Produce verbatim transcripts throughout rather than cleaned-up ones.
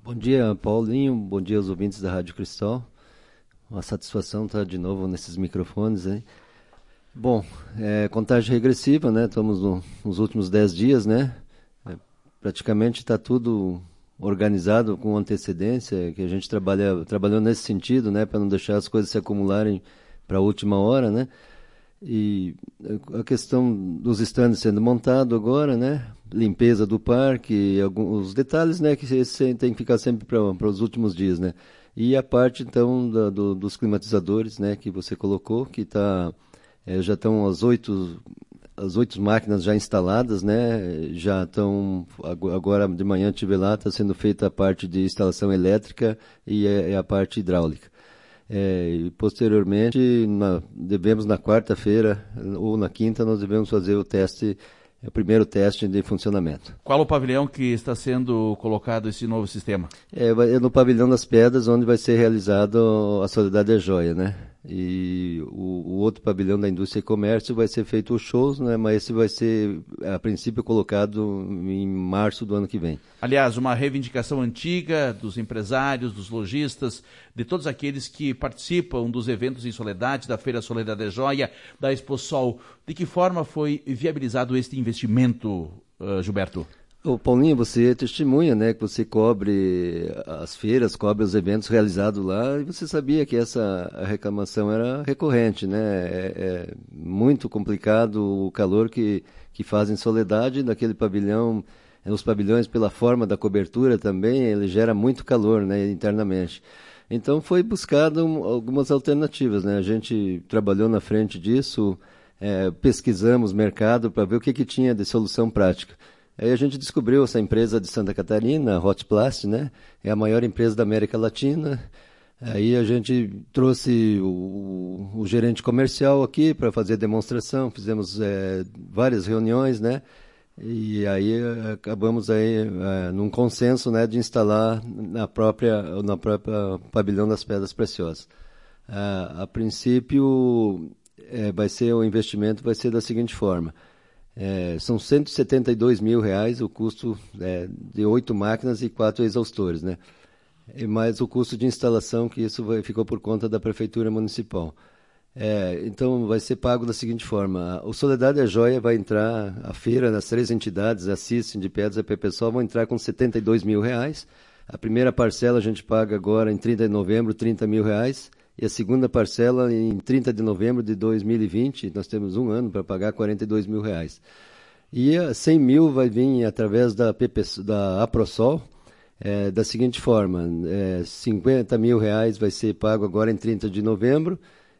Bom dia, Paulinho. Bom dia aos ouvintes da Rádio Cristal. Uma satisfação estar de novo nesses microfones aí. Bom, é, contagem regressiva, né? Estamos no, nos últimos dez dias, né? É, praticamente está tudo organizado com antecedência, que a gente trabalha, trabalhou nesse sentido, né? Para não deixar as coisas se acumularem para a última hora, né? E a questão dos estandes sendo montado agora, né? Limpeza do parque, alguns os detalhes, né? Que esse tem que ficar sempre para os últimos dias, né? E a parte, então, da, do, dos climatizadores, né? Que você colocou, que está... É, já estão as oito, as oito máquinas já instaladas, né? Já estão, agora de manhã estive lá, está sendo feita a parte de instalação elétrica e é, é a parte hidráulica. É, e posteriormente, na, devemos na quarta-feira ou na quinta, nós devemos fazer o teste, o primeiro teste de funcionamento. Qual o pavilhão que está sendo colocado esse novo sistema? É, é no pavilhão das pedras, onde vai ser realizado a Soledade é Joia, né? E o, o outro pavilhão da indústria e comércio vai ser feito os shows, né? Mas esse vai ser, a princípio, colocado em março do ano que vem. Aliás, uma reivindicação antiga dos empresários, dos lojistas, de todos aqueles que participam dos eventos em Soledade, da Feira Soledade é Joia, da Exposol. De que forma foi viabilizado este investimento, uh, Gilberto? Ô, Paulinho, você é testemunha, né, que você cobre as feiras, cobre os eventos realizados lá, e você sabia que essa reclamação era recorrente, né? É, é muito complicado o calor que, que faz em Soledade, naquele pavilhão, os pavilhões pela forma da cobertura também, ele gera muito calor, né, internamente. Então foi buscado algumas alternativas, né? A gente trabalhou na frente disso, é, pesquisamos mercado para ver o que, que tinha de solução prática. Aí a gente descobriu essa empresa de Santa Catarina, a Hotplast, né? É a maior empresa da América Latina. Aí a gente trouxe o, o gerente comercial aqui para fazer demonstração, fizemos é, várias reuniões, né? E aí acabamos aí é, num consenso, né, de instalar na própria, na própria pavilhão das Pedras Preciosas. A, a princípio, é, vai ser o investimento vai ser da seguinte forma. É, são cento e setenta e dois mil reais o custo é, de oito máquinas e quatro exaustores, né? E mais o custo de instalação, que isso vai, ficou por conta da Prefeitura Municipal. É, então vai ser pago da seguinte forma: o Soledade é Joia vai entrar, a feira, nas três entidades, a C I S, Sindipedros e a PPSOL, vão entrar com setenta e dois mil reais. A primeira parcela a gente paga agora em trinta de novembro, trinta mil reais. E a segunda parcela em trinta de novembro de dois mil e vinte, nós temos um ano para pagar quarenta e dois mil reais. E cem mil vai vir através da, P P, da APROSOL, é, da seguinte forma: é, cinquenta mil reais vai ser pago agora em trinta de novembro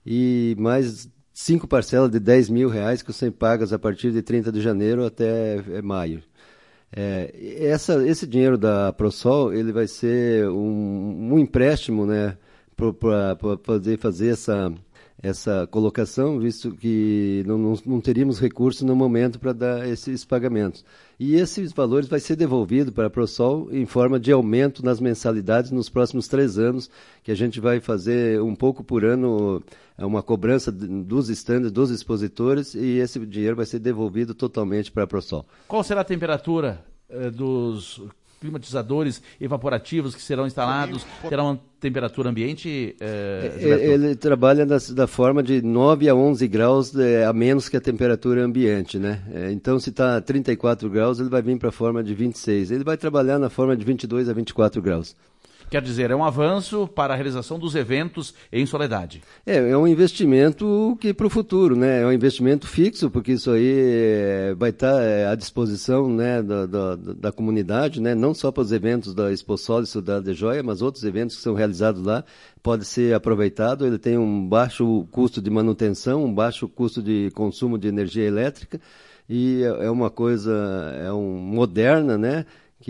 e mais cinco parcelas de dez mil reais que são pagas a partir de trinta de janeiro até é, maio. É, essa, esse dinheiro da APROSOL, ele vai ser um, um empréstimo, né, para poder fazer essa, essa colocação, visto que não, não, não teríamos recursos no momento para dar esses pagamentos. E esses valores vai ser devolvido para a ProSol em forma de aumento nas mensalidades nos próximos três anos, que a gente vai fazer um pouco por ano, uma cobrança dos estandes, dos expositores, e esse dinheiro vai ser devolvido totalmente para a ProSol. Qual será a temperatura eh, dos climatizadores evaporativos que serão instalados? Terão uma temperatura ambiente? Eh, ele, ele trabalha da, da forma de nove a onze graus de, a menos que a temperatura ambiente, né? É, então, se está trinta e quatro graus, ele vai vir para a forma de vinte e seis. Ele vai trabalhar na forma de vinte e dois a vinte e quatro graus. Quer dizer, é um avanço para a realização dos eventos em Soledade. É, é um investimento que para o futuro, né? É um investimento fixo, porque isso aí é, vai estar é, à disposição, né, da, da, da comunidade, né? Não só para os eventos da Exposol e Soledade de Joia, mas outros eventos que são realizados lá, pode ser aproveitado. Ele tem um baixo custo de manutenção, um baixo custo de consumo de energia elétrica, e é, é uma coisa é um, moderna, né?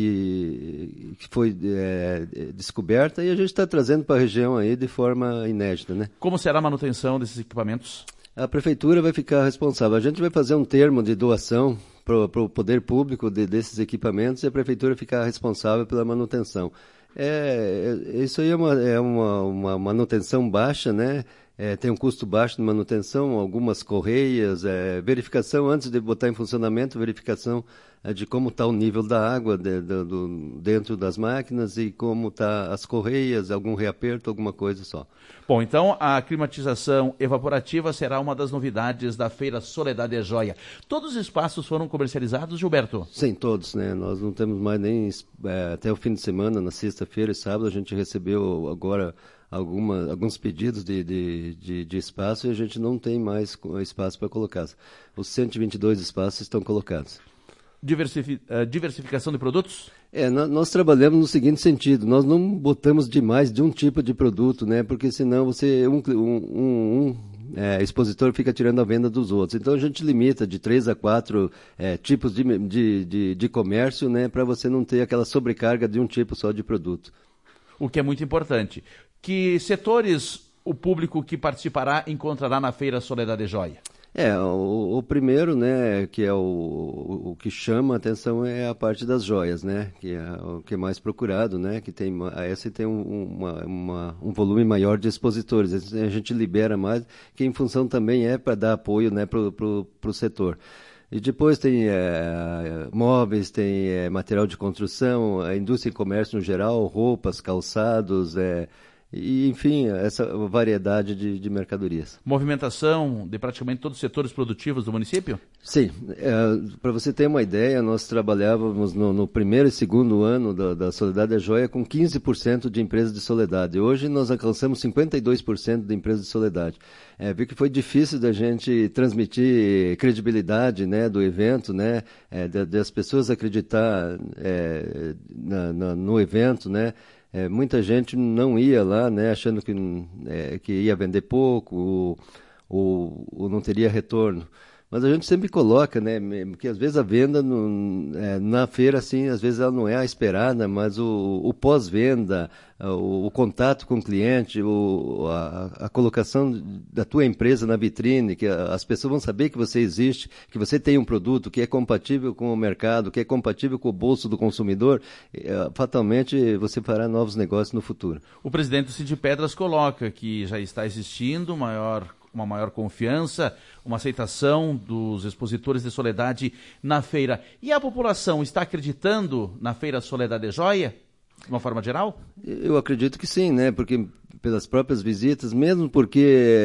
Que, que foi é, descoberta, e a gente está trazendo para a região aí de forma inédita, né? Como será a manutenção desses equipamentos? A prefeitura vai ficar responsável. A gente vai fazer um termo de doação para o poder público de, desses equipamentos, e a prefeitura ficar responsável pela manutenção. É, é, isso aí é, uma, é uma, uma manutenção baixa, né? É, tem um custo baixo de manutenção, algumas correias, é, verificação antes de botar em funcionamento, verificação é, de como está o nível da água de, de, do, dentro das máquinas e como está as correias, algum reaperto, alguma coisa só. Bom, então a climatização evaporativa será uma das novidades da Feira Soledade de Joia. Todos os espaços foram comercializados, Gilberto? Sim, todos, né? Nós não temos mais nem é, até o fim de semana, na sexta-feira e sábado, a gente recebeu agora Alguma, alguns pedidos de, de, de, de espaço e a gente não tem mais espaço para colocar. Os cento e vinte e dois espaços estão colocados. Diversifi- uh, diversificação de produtos? É, nós, nós trabalhamos no seguinte sentido, nós não botamos demais de um tipo de produto, né? Porque senão você, um, um, um é, expositor fica tirando a venda dos outros. Então a gente limita de três a quatro é, tipos de, de, de, de comércio, né? Para você não ter aquela sobrecarga de um tipo só de produto. O que é muito importante. Que setores o público que participará encontrará na Feira Soledade de Joia? É, o, o primeiro, né, que é o, o, o que chama a atenção é a parte das joias, né, que é o que é mais procurado, né, que tem, essa tem um, uma, uma, um volume maior de expositores, a gente libera mais, que em função também é para dar apoio, né, para o setor. E depois tem é, móveis, tem é, material de construção, a indústria e comércio no geral, roupas, calçados, é, e, enfim, essa variedade de, de mercadorias. Movimentação de praticamente todos os setores produtivos do município? Sim. É, para você ter uma ideia, nós trabalhávamos no, no primeiro e segundo ano da, da Soledade de Joia com quinze por cento de empresas de Soledade. Hoje nós alcançamos cinquenta e dois por cento de empresas de Soledade. É, vi que foi difícil da gente transmitir credibilidade, né, do evento, né, é, das pessoas acreditar é, na, na, no evento, né. É, muita gente não ia lá, né, achando que, é, que ia vender pouco ou, ou, ou não teria retorno. Mas a gente sempre coloca, né, que às vezes a venda no, é, na feira, assim, às vezes ela não é a esperada, mas o, o pós-venda, o, o contato com o cliente, o, a, a colocação da tua empresa na vitrine, que as pessoas vão saber que você existe, que você tem um produto que é compatível com o mercado, que é compatível com o bolso do consumidor, é, fatalmente você fará novos negócios no futuro. O presidente do Cid Pedras coloca que já está existindo maior uma maior confiança, uma aceitação dos expositores de Soledade na feira. E a população está acreditando na Feira Soledade de Joia, de uma forma geral? Eu acredito que sim, né? Porque pelas próprias visitas, mesmo porque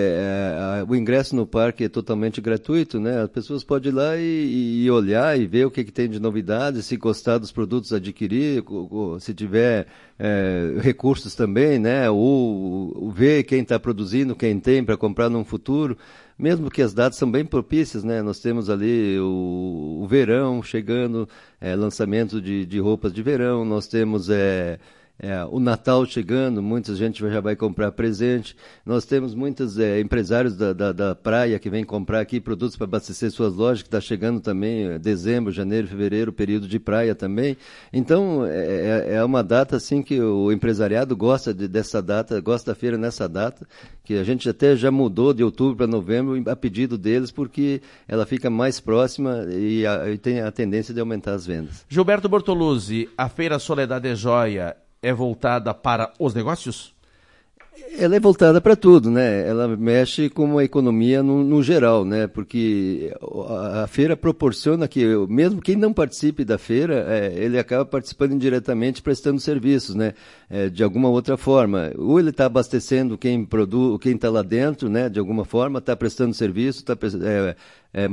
é, o ingresso no parque é totalmente gratuito, né? As pessoas podem ir lá e, e olhar e ver o que, que tem de novidade, se gostar dos produtos, adquirir, se tiver é, recursos também, né? Ou, ou ver quem está produzindo, quem tem para comprar num futuro. Mesmo que as datas são bem propícias, né? Nós temos ali o, o verão chegando, é, lançamento de, de roupas de verão, nós temos é, é, o Natal chegando, muita gente já vai comprar presente, nós temos muitos é, empresários da, da, da praia que vêm comprar aqui produtos para abastecer suas lojas, que está chegando também é, dezembro, janeiro, fevereiro, período de praia também. Então, é, é uma data assim que o empresariado gosta de, dessa data, gosta da feira nessa data, que a gente até já mudou de outubro para novembro a pedido deles, porque ela fica mais próxima e, a, e tem a tendência de aumentar as vendas. Gilberto Bortoluzzi, a Feira Soledade de Joia é voltada para os negócios? Ela é voltada para tudo, né? Ela mexe com a economia no, no geral, né? Porque a, a feira proporciona que, mesmo quem não participe da feira, é, ele acaba participando indiretamente prestando serviços, né? É, de alguma outra forma. Ou ele está abastecendo quem produz, quem está lá dentro, né? De alguma forma, está prestando serviço, está é, é,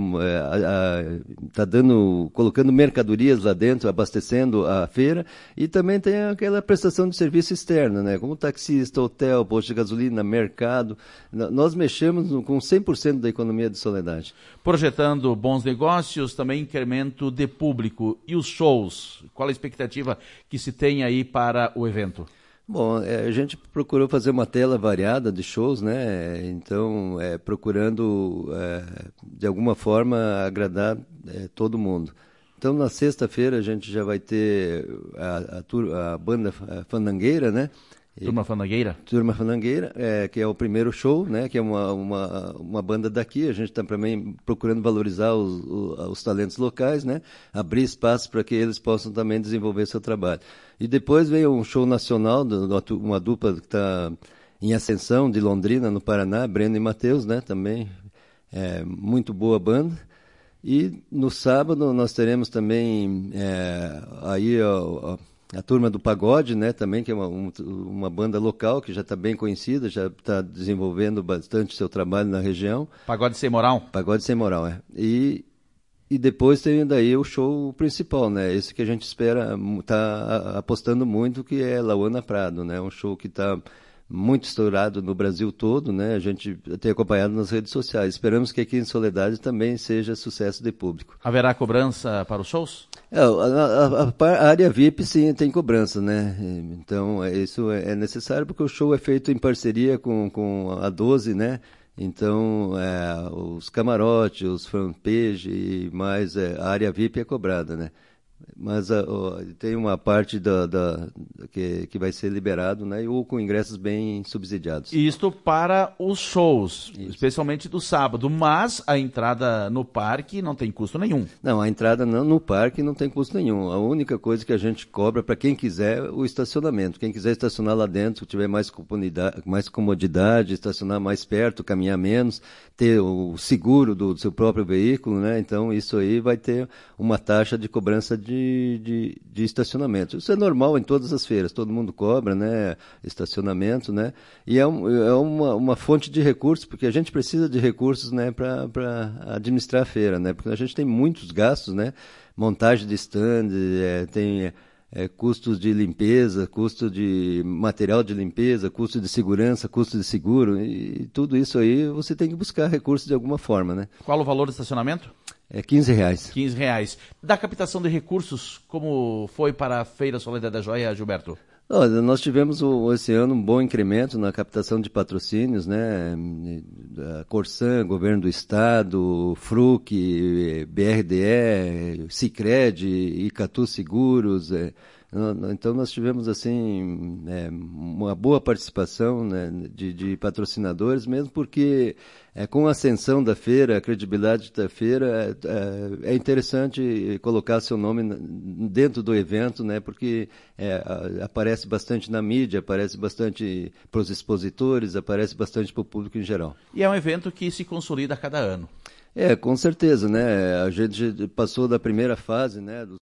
tá dando, colocando mercadorias lá dentro, abastecendo a feira, e também tem aquela prestação de serviço externa, né? Como taxista, hotel, posto de gasolina, mercado. Nós mexemos com cem por cento da economia de Soledade. Projetando bons negócios, também incremento de público. E os shows? Qual a expectativa que se tem aí para o evento? Bom, é, a gente procurou fazer uma tela variada de shows, né? Então, é, procurando, é, de alguma forma, agradar é, todo mundo. Então, na sexta-feira, a gente já vai ter a, a, tur- a banda Fandangueira, né? E, Turma Fandangueira? Turma Fandangueira, é, que é o primeiro show, né? Que é uma, uma, uma banda daqui. A gente está também procurando valorizar os, os, os talentos locais, né? Abrir espaço para que eles possam também desenvolver seu trabalho. E depois veio um show nacional, uma dupla que está em Ascensão, de Londrina, no Paraná, Breno e Matheus, né, também, é, muito boa banda. E no sábado nós teremos também é, aí a, a, a turma do Pagode, né, também, que é uma, um, uma banda local que já está bem conhecida, já está desenvolvendo bastante seu trabalho na região. Pagode Sem Moral? Pagode Sem Moral, é. E, e depois tem daí o show principal, né, esse que a gente espera, está apostando muito, que é Lauana Prado, né, um show que está muito estourado no Brasil todo, né? A gente tem acompanhado nas redes sociais. Esperamos que aqui em Soledade também seja sucesso de público. Haverá cobrança para os shows? É, a, a, a, a área V I P sim tem cobrança, né? Então isso é necessário porque o show é feito em parceria com, com a doze, né? Então é, os camarotes, os front page e mais é, a área V I P é cobrada, né? Mas uh, uh, tem uma parte da, da, que, que vai ser liberado, né, ou com ingressos bem subsidiados. Isto para os shows, Isso. Especialmente do sábado, mas a entrada no parque não tem custo nenhum. Não, a entrada não, no parque não tem custo nenhum. A única coisa que a gente cobra para quem quiser é o estacionamento. Quem quiser estacionar lá dentro, tiver mais comodidade, mais comodidade, estacionar mais perto, caminhar menos, ter o seguro do, do seu próprio veículo, né? Então isso aí vai ter uma taxa de cobrança de De, de, de estacionamento. Isso é normal em todas as feiras, todo mundo cobra, né, estacionamento, né, e é, um, é uma, uma fonte de recursos, porque a gente precisa de recursos, né, para administrar a feira, né, porque a gente tem muitos gastos, né, montagem de stand, é, tem é, custos de limpeza, custo de material de limpeza, custo de segurança, custo de seguro, e, e tudo isso aí você tem que buscar recursos de alguma forma, né. Qual o valor do estacionamento? É quinze reais. quinze reais. Da captação de recursos, como foi para a Feira Soledade da Joia, Gilberto? Olha, nós tivemos esse ano um bom incremento na captação de patrocínios, né? A Corsan, Governo do Estado, Fruc, B R D E, Sicredi, Icatu Seguros. É, então nós tivemos assim é, uma boa participação, né, de, de patrocinadores, mesmo porque é, com a ascensão da feira, a credibilidade da feira, é, é interessante colocar seu nome dentro do evento, né, porque é, aparece bastante na mídia, aparece bastante para os expositores, aparece bastante para o público em geral. E é um evento que se consolida a cada ano. É, com certeza, né? A gente passou da primeira fase, né, do